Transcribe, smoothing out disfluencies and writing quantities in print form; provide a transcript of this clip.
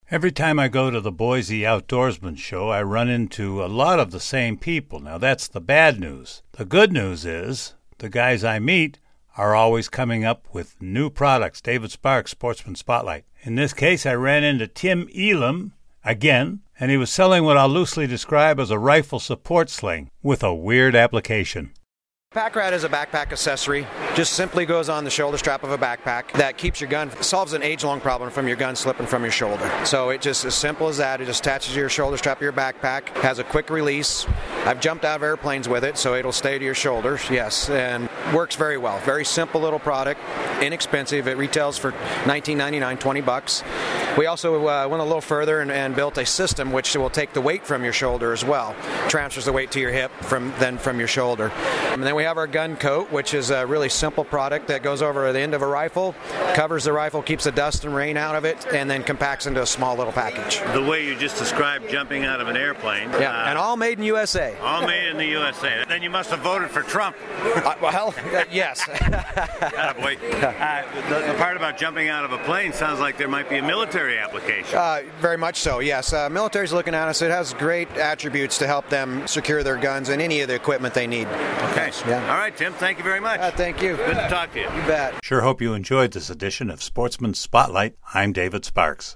Every time I go to the Boise Outdoorsman Show, I run into a lot of the same people. Now, that's the bad news. The good news is the guys I meet are always coming up with new products. David Sparks, Sportsman Spotlight. In this case, I ran into Tim Elam again, and he was selling what I'll loosely describe as a rifle support sling with a weird application. Pack Rat is a backpack accessory. Just simply goes on the shoulder strap of a backpack that keeps your gun, solves an age-long problem from your gun slipping from your shoulder. So it just as simple as that. It just attaches to your shoulder strap of your backpack, has a quick release. I've jumped out of airplanes with it, so it'll stay to your shoulders, yes, and works very well. Very simple little product, inexpensive. It retails for $19.99, $20. We also went a little further and built a system which will take the weight from your shoulder as well. Transfers the weight to your hip from your shoulder. And then we have our gun coat, which is a really simple product that goes over the end of a rifle, covers the rifle, keeps the dust and rain out of it, and then compacts into a small little package. The way you just described jumping out of an airplane. Yeah, and all made in USA. All made in the USA. Then you must have voted for Trump. Yes. Boy. The part about jumping out of a plane sounds like there might be a military application. Very much so, yes. Military's looking at us. It has great attributes to help them secure their guns and any of the equipment they need. Okay. Yeah. All right, Tim, thank you very much. Thank you. Good to talk to you. You bet. Sure hope you enjoyed this edition of Sportsman Spotlight. I'm David Sparks.